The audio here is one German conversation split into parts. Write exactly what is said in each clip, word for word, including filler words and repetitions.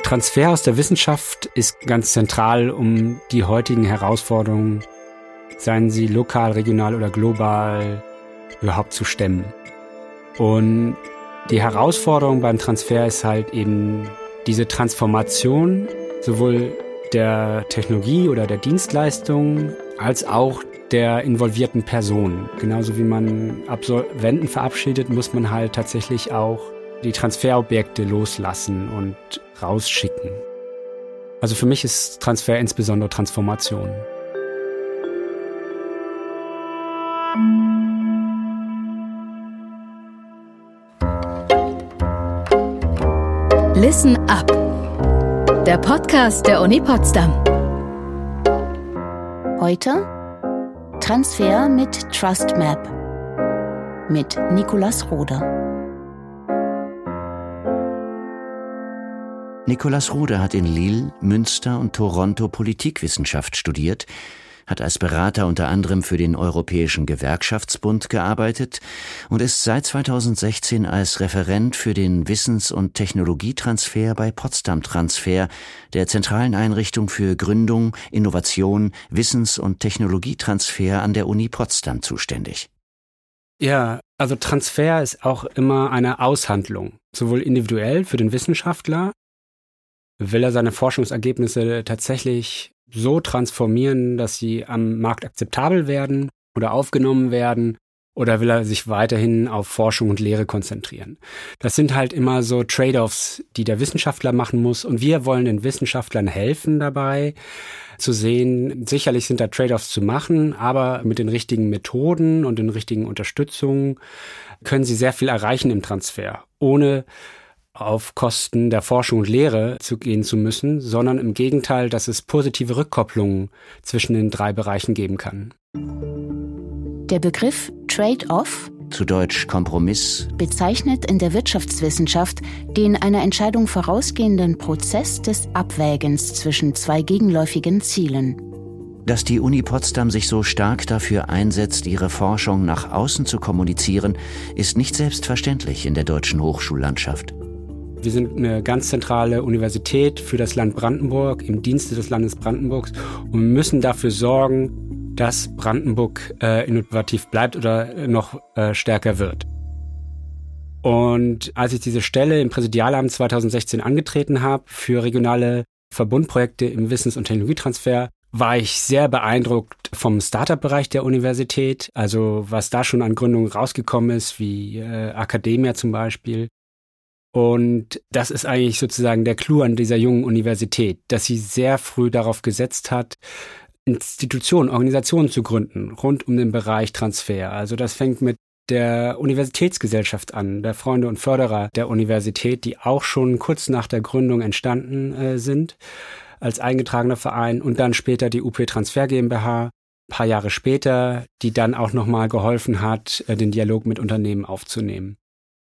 Transfer aus der Wissenschaft ist ganz zentral, um die heutigen Herausforderungen, seien sie lokal, regional oder global, überhaupt zu stemmen. Und die Herausforderung beim Transfer ist halt eben diese Transformation sowohl der Technologie oder der Dienstleistung als auch der involvierten Personen. Genauso wie man Absolventen verabschiedet, muss man halt tatsächlich auch die Transferobjekte loslassen und rausschicken. Also für mich ist Transfer insbesondere Transformation. Listen up. Der Podcast der Uni Potsdam. Heute Transfer mit TrustMap mit Nikolaus Rohde. Nikolaus Rohde hat in Lille, Münster und Toronto Politikwissenschaft studiert, hat als Berater unter anderem für den Europäischen Gewerkschaftsbund gearbeitet und ist seit zweitausendsechzehn als Referent für den Wissens- und Technologietransfer bei Potsdam Transfer, der zentralen Einrichtung für Gründung, Innovation, Wissens- und Technologietransfer an der Uni Potsdam zuständig. Ja, also Transfer ist auch immer eine Aushandlung, sowohl individuell für den Wissenschaftler, will er seine Forschungsergebnisse tatsächlich so transformieren, dass sie am Markt akzeptabel werden oder aufgenommen werden, oder will er sich weiterhin auf Forschung und Lehre konzentrieren? Das sind halt immer so Trade-offs, die der Wissenschaftler machen muss, und wir wollen den Wissenschaftlern helfen dabei, zu sehen, sicherlich sind da Trade-offs zu machen, aber mit den richtigen Methoden und den richtigen Unterstützungen können sie sehr viel erreichen im Transfer, ohne auf Kosten der Forschung und Lehre zu gehen zu müssen, sondern im Gegenteil, dass es positive Rückkopplungen zwischen den drei Bereichen geben kann. Der Begriff Trade-off, zu Deutsch Kompromiss, bezeichnet in der Wirtschaftswissenschaft den einer Entscheidung vorausgehenden Prozess des Abwägens zwischen zwei gegenläufigen Zielen. Dass die Uni Potsdam sich so stark dafür einsetzt, ihre Forschung nach außen zu kommunizieren, ist nicht selbstverständlich in der deutschen Hochschullandschaft. Wir sind eine ganz zentrale Universität für das Land Brandenburg, im Dienste des Landes Brandenburgs, und müssen dafür sorgen, dass Brandenburg äh, innovativ bleibt oder noch äh, stärker wird. Und als ich diese Stelle im Präsidialamt zweitausendsechzehn angetreten habe für regionale Verbundprojekte im Wissens- und Technologietransfer, war ich sehr beeindruckt vom Startup-Bereich der Universität, also was da schon an Gründungen rausgekommen ist, wie äh, Academia zum Beispiel. Und das ist eigentlich sozusagen der Clou an dieser jungen Universität, dass sie sehr früh darauf gesetzt hat, Institutionen, Organisationen zu gründen, rund um den Bereich Transfer. Also das fängt mit der Universitätsgesellschaft an, der Freunde und Förderer der Universität, die auch schon kurz nach der Gründung entstanden äh, sind, als eingetragener Verein, und dann später die U P Transfer GmbH, ein paar Jahre später, die dann auch nochmal geholfen hat, äh, den Dialog mit Unternehmen aufzunehmen.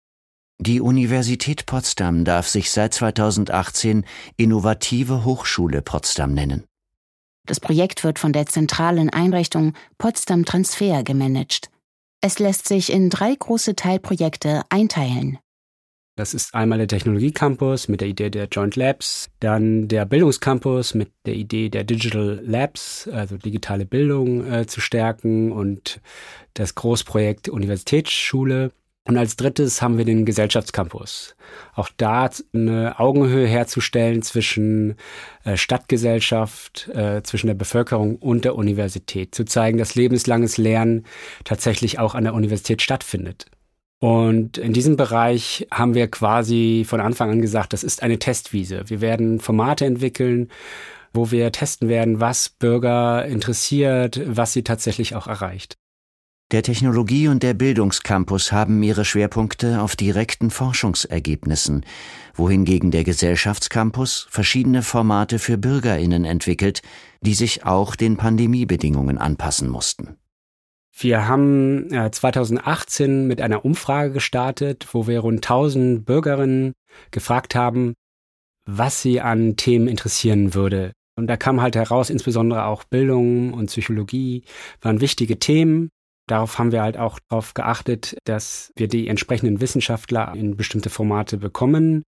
Die Universität Potsdam darf sich seit zweitausendachtzehn Innovative Hochschule Potsdam nennen. Das Projekt wird von der zentralen Einrichtung Potsdam Transfer gemanagt. Es lässt sich in drei große Teilprojekte einteilen. Das ist einmal der Technologiecampus mit der Idee der Joint Labs, dann der Bildungscampus mit der Idee der Digital Labs, also digitale Bildung äh, zu stärken, und das Großprojekt Universitätsschule. Und als drittes haben wir den Gesellschaftscampus. Auch da eine Augenhöhe herzustellen zwischen äh, Stadtgesellschaft, äh, zwischen der Bevölkerung und der Universität. Zu zeigen, dass lebenslanges Lernen tatsächlich auch an der Universität stattfindet. Und in diesem Bereich haben wir quasi von Anfang an gesagt, das ist eine Testwiese. Wir werden Formate entwickeln, wo wir testen werden, was Bürger interessiert, was sie tatsächlich auch erreicht. Der Technologie- und der Bildungscampus haben ihre Schwerpunkte auf direkten Forschungsergebnissen, wohingegen der Gesellschaftscampus verschiedene Formate für BürgerInnen entwickelt, die sich auch den Pandemiebedingungen anpassen mussten. Wir haben äh, zweitausendachtzehn mit einer Umfrage gestartet, wo wir rund tausend Bürgerinnen gefragt haben, was sie an Themen interessieren würde. Und da kam halt heraus, insbesondere auch Bildung und Psychologie waren wichtige Themen. Darauf haben wir halt auch darauf geachtet, dass wir die entsprechenden Wissenschaftler in bestimmte Formate bekommen.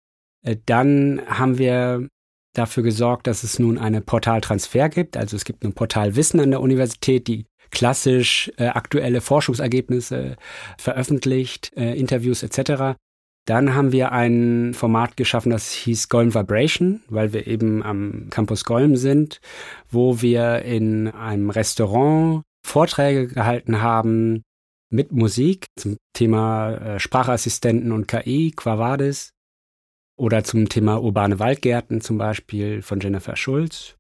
Dann haben wir dafür gesorgt, dass es nun eine Portaltransfer gibt. Also es gibt ein Portal Wissen an der Universität, die klassisch äh, aktuelle Forschungsergebnisse veröffentlicht, äh, Interviews et cetera. Dann haben wir ein Format geschaffen, das hieß Golm Vibration, weil wir eben am Campus Golm sind, wo wir in einem Restaurant Vorträge gehalten haben mit Musik zum Thema äh, Sprachassistenten und K I, Quo Vadis, oder zum Thema urbane Waldgärten zum Beispiel von Jennifer Schulz.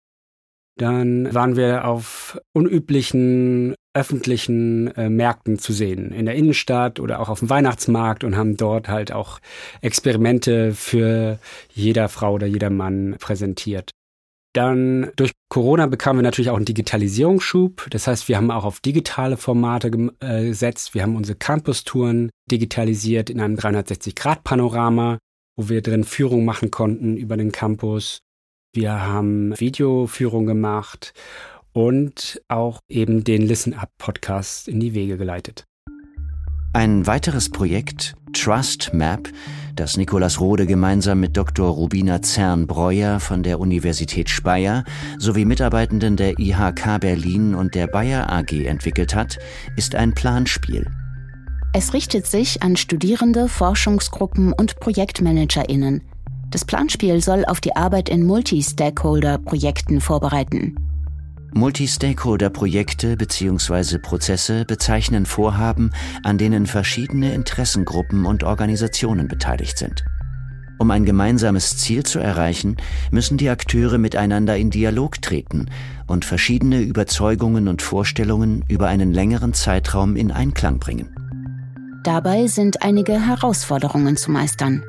Dann waren wir auf unüblichen öffentlichen äh, Märkten zu sehen, in der Innenstadt oder auch auf dem Weihnachtsmarkt, und haben dort halt auch Experimente für jeder Frau oder jeder Mann präsentiert. Dann durch Corona bekamen wir natürlich auch einen Digitalisierungsschub. Das heißt, wir haben auch auf digitale Formate gem- äh, gesetzt. Wir haben unsere Campus-Touren digitalisiert in einem dreihundertsechzig Grad Panorama, wo wir drin Führung machen konnten über den Campus. Wir haben Videoführung gemacht und auch eben den Listen-Up-Podcast in die Wege geleitet. Ein weiteres Projekt, Trust Map, das Nikolaus Rode gemeinsam mit Doktor Rubina Zern-Breuer von der Universität Speyer sowie Mitarbeitenden der I H K Berlin und der Bayer A G entwickelt hat, ist ein Planspiel. Es richtet sich an Studierende, Forschungsgruppen und ProjektmanagerInnen. Das Planspiel soll auf die Arbeit in Multi-Stakeholder-Projekten vorbereiten. Multi-Stakeholder-Projekte bzw. Prozesse bezeichnen Vorhaben, an denen verschiedene Interessengruppen und Organisationen beteiligt sind. Um ein gemeinsames Ziel zu erreichen, müssen die Akteure miteinander in Dialog treten und verschiedene Überzeugungen und Vorstellungen über einen längeren Zeitraum in Einklang bringen. Dabei sind einige Herausforderungen zu meistern.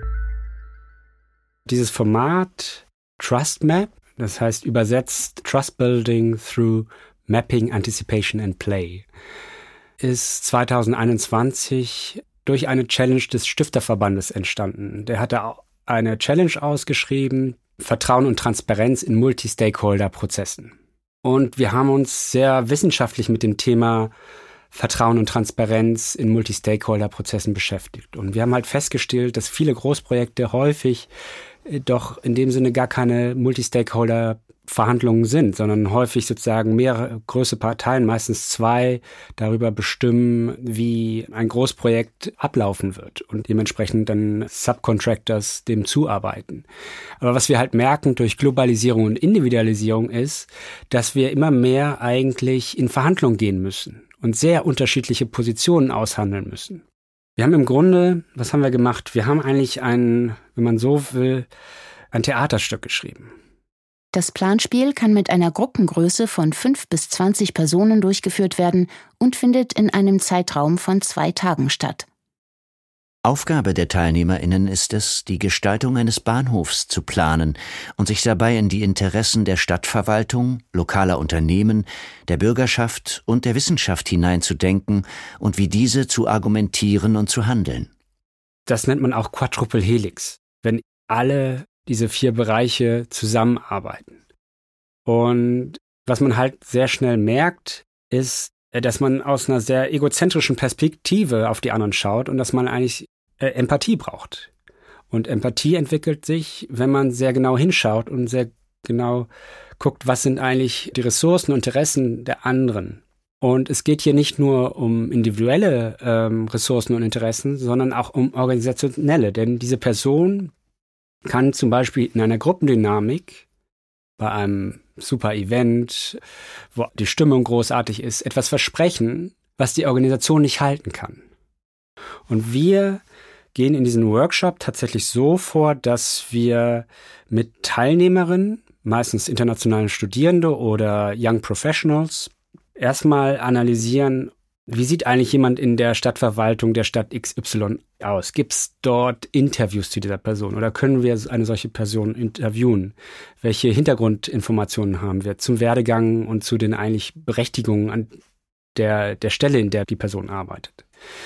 Dieses Format Trust Map, das heißt übersetzt Trust Building through Mapping, Anticipation and Play, ist zwanzig einundzwanzig durch eine Challenge des Stifterverbandes entstanden. Der hatte eine Challenge ausgeschrieben, Vertrauen und Transparenz in Multi-Stakeholder-Prozessen. Und wir haben uns sehr wissenschaftlich mit dem Thema Vertrauen und Transparenz in Multi-Stakeholder-Prozessen beschäftigt. Und wir haben halt festgestellt, dass viele Großprojekte häufig doch in dem Sinne gar keine Multi-Stakeholder-Verhandlungen sind, sondern häufig sozusagen mehrere große Parteien, meistens zwei, darüber bestimmen, wie ein Großprojekt ablaufen wird und dementsprechend dann Subcontractors dem zuarbeiten. Aber was wir halt merken durch Globalisierung und Individualisierung ist, dass wir immer mehr eigentlich in Verhandlungen gehen müssen und sehr unterschiedliche Positionen aushandeln müssen. Wir haben im Grunde, was haben wir gemacht? Wir haben eigentlich ein, wenn man so will, ein Theaterstück geschrieben. Das Planspiel kann mit einer Gruppengröße von fünf bis zwanzig Personen durchgeführt werden und findet in einem Zeitraum von zwei Tagen statt. Aufgabe der TeilnehmerInnen ist es, die Gestaltung eines Bahnhofs zu planen und sich dabei in die Interessen der Stadtverwaltung, lokaler Unternehmen, der Bürgerschaft und der Wissenschaft hineinzudenken und wie diese zu argumentieren und zu handeln. Das nennt man auch Quadruple Helix, wenn alle diese vier Bereiche zusammenarbeiten. Und was man halt sehr schnell merkt, ist, dass man aus einer sehr egozentrischen Perspektive auf die anderen schaut und dass man eigentlich äh, Empathie braucht. Und Empathie entwickelt sich, wenn man sehr genau hinschaut und sehr genau guckt, was sind eigentlich die Ressourcen und Interessen der anderen. Und es geht hier nicht nur um individuelle ähm, Ressourcen und Interessen, sondern auch um organisationelle. Denn diese Person kann zum Beispiel in einer Gruppendynamik bei einem super Event, wo die Stimmung großartig ist, etwas versprechen, was die Organisation nicht halten kann. Und wir gehen in diesem Workshop tatsächlich so vor, dass wir mit Teilnehmerinnen, meistens internationalen Studierende oder Young Professionals, erstmal analysieren, wie sieht eigentlich jemand in der Stadtverwaltung der Stadt X Y aus? Gibt es dort Interviews zu dieser Person oder können wir eine solche Person interviewen? Welche Hintergrundinformationen haben wir zum Werdegang und zu den eigentlich Berechtigungen an der, der Stelle, in der die Person arbeitet?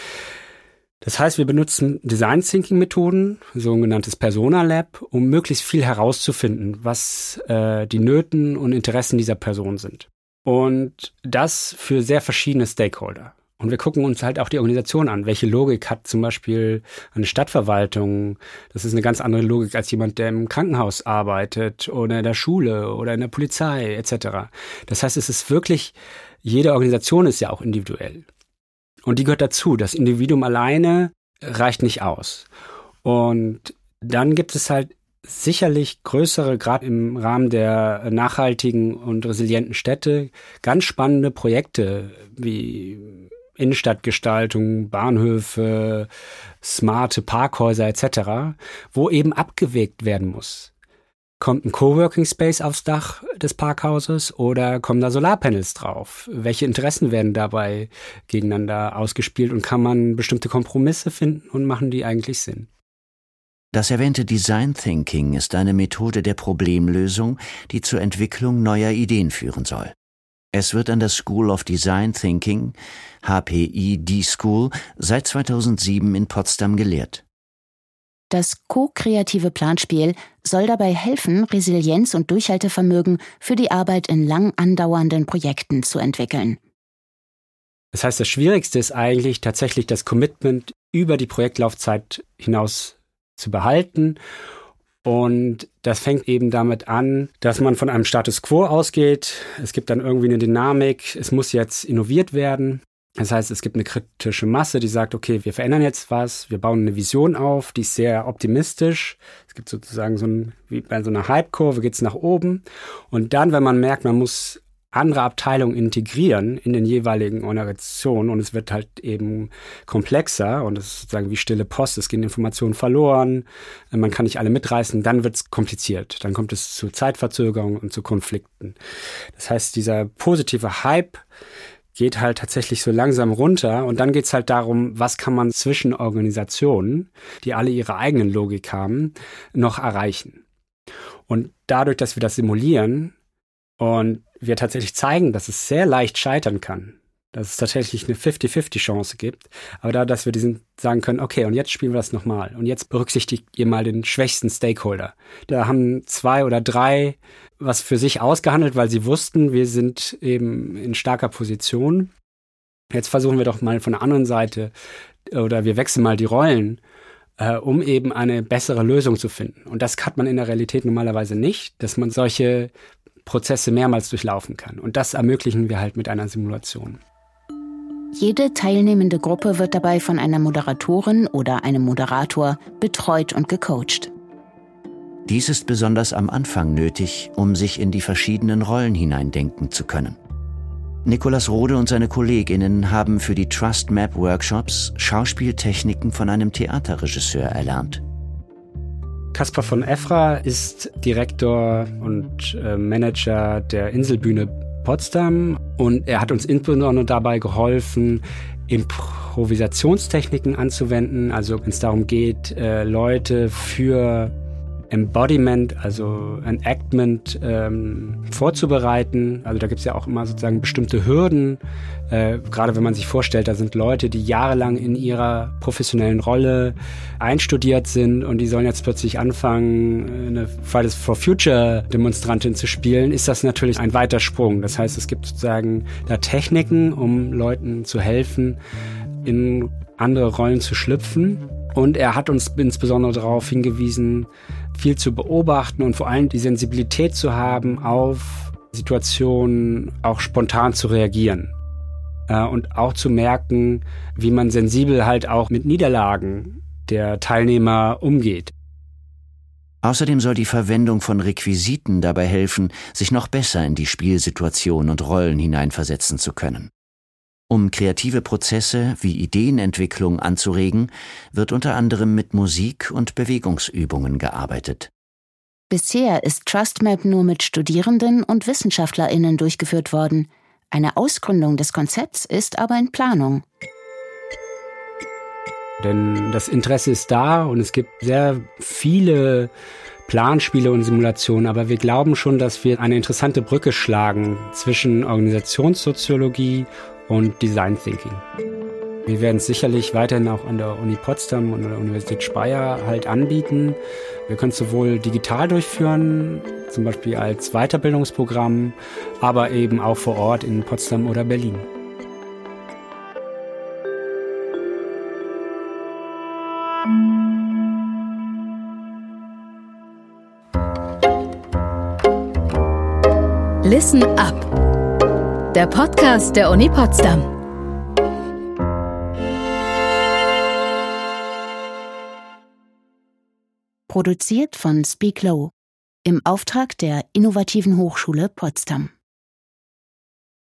Das heißt, wir benutzen Design Thinking Methoden, sogenanntes Persona Lab, um möglichst viel herauszufinden, was äh, die Nöten und Interessen dieser Person sind. Und das für sehr verschiedene Stakeholder. Und wir gucken uns halt auch die Organisation an. Welche Logik hat zum Beispiel eine Stadtverwaltung? Das ist eine ganz andere Logik als jemand, der im Krankenhaus arbeitet oder in der Schule oder in der Polizei et cetera. Das heißt, es ist wirklich, jede Organisation ist ja auch individuell. Und die gehört dazu. Das Individuum alleine reicht nicht aus. Und dann gibt es halt sicherlich größere, gerade im Rahmen der nachhaltigen und resilienten Städte, ganz spannende Projekte wie Innenstadtgestaltung, Bahnhöfe, smarte Parkhäuser et cetera, wo eben abgewägt werden muss. Kommt ein Coworking Space aufs Dach des Parkhauses oder kommen da Solarpanels drauf? Welche Interessen werden dabei gegeneinander ausgespielt und kann man bestimmte Kompromisse finden und machen die eigentlich Sinn? Das erwähnte Design Thinking ist eine Methode der Problemlösung, die zur Entwicklung neuer Ideen führen soll. Es wird an der School of Design Thinking, H P I D-School, seit zweitausendsieben in Potsdam gelehrt. Das ko-kreative Planspiel soll dabei helfen, Resilienz und Durchhaltevermögen für die Arbeit in lang andauernden Projekten zu entwickeln. Das heißt, das Schwierigste ist eigentlich tatsächlich das Commitment über die Projektlaufzeit hinaus zu behalten. Und das fängt eben damit an, dass man von einem Status quo ausgeht. Es gibt dann irgendwie eine Dynamik. Es muss jetzt innoviert werden. Das heißt, es gibt eine kritische Masse, die sagt, okay, wir verändern jetzt was. Wir bauen eine Vision auf, die ist sehr optimistisch. Es gibt sozusagen so ein, wie bei so einer Hype-Kurve geht es nach oben. Und dann, wenn man merkt, man muss andere Abteilungen integrieren in den jeweiligen Organisationen und es wird halt eben komplexer und es ist sozusagen wie stille Post, es gehen Informationen verloren, man kann nicht alle mitreißen, dann wird es kompliziert. Dann kommt es zu Zeitverzögerungen und zu Konflikten. Das heißt, dieser positive Hype geht halt tatsächlich so langsam runter und dann geht es halt darum, was kann man zwischen Organisationen, die alle ihre eigenen Logik haben, noch erreichen. Und dadurch, dass wir das simulieren, und wir tatsächlich zeigen, dass es sehr leicht scheitern kann, dass es tatsächlich eine fifty fifty Chance gibt, aber da, dass wir diesen sagen können, okay, und jetzt spielen wir das nochmal und jetzt berücksichtigt ihr mal den schwächsten Stakeholder. Da haben zwei oder drei was für sich ausgehandelt, weil sie wussten, wir sind eben in starker Position. Jetzt versuchen wir doch mal von der anderen Seite oder wir wechseln mal die Rollen, äh, um eben eine bessere Lösung zu finden. Und das hat man in der Realität normalerweise nicht, dass man solche Prozesse mehrmals durchlaufen kann. Und das ermöglichen wir halt mit einer Simulation. Jede teilnehmende Gruppe wird dabei von einer Moderatorin oder einem Moderator betreut und gecoacht. Dies ist besonders am Anfang nötig, um sich in die verschiedenen Rollen hineindenken zu können. Nikolaus Rode und seine KollegInnen haben für die Trust Map Workshops Schauspieltechniken von einem Theaterregisseur erlernt. Kaspar von Effra ist Direktor und äh, Manager der Inselbühne Potsdam und er hat uns insbesondere dabei geholfen, Improvisationstechniken anzuwenden, also wenn es darum geht, äh, Leute für Embodiment, also Enactment ähm, vorzubereiten. Also da gibt es ja auch immer sozusagen bestimmte Hürden, äh, gerade wenn man sich vorstellt, da sind Leute, die jahrelang in ihrer professionellen Rolle einstudiert sind und die sollen jetzt plötzlich anfangen, eine Fridays for Future Demonstrantin zu spielen, ist das natürlich ein weiter Sprung. Das heißt, es gibt sozusagen da Techniken, um Leuten zu helfen, in andere Rollen zu schlüpfen. Und er hat uns insbesondere darauf hingewiesen, viel zu beobachten und vor allem die Sensibilität zu haben, auf Situationen auch spontan zu reagieren. Äh, und auch zu merken, wie man sensibel halt auch mit Niederlagen der Teilnehmer umgeht. Außerdem soll die Verwendung von Requisiten dabei helfen, sich noch besser in die Spielsituation und Rollen hineinversetzen zu können. Um kreative Prozesse wie Ideenentwicklung anzuregen, wird unter anderem mit Musik und Bewegungsübungen gearbeitet. Bisher ist TrustMap nur mit Studierenden und WissenschaftlerInnen durchgeführt worden. Eine Ausgründung des Konzepts ist aber in Planung. Denn das Interesse ist da und es gibt sehr viele Planspiele und Simulationen, aber wir glauben schon, dass wir eine interessante Brücke schlagen zwischen Organisationssoziologie und Design Thinking. Wir werden es sicherlich weiterhin auch an der Uni Potsdam und an der Universität Speyer halt anbieten. Wir können es sowohl digital durchführen, zum Beispiel als Weiterbildungsprogramm, aber eben auch vor Ort in Potsdam oder Berlin. Listen up. Der Podcast der Uni Potsdam. Produziert von Speak Low im Auftrag der Innovativen Hochschule Potsdam.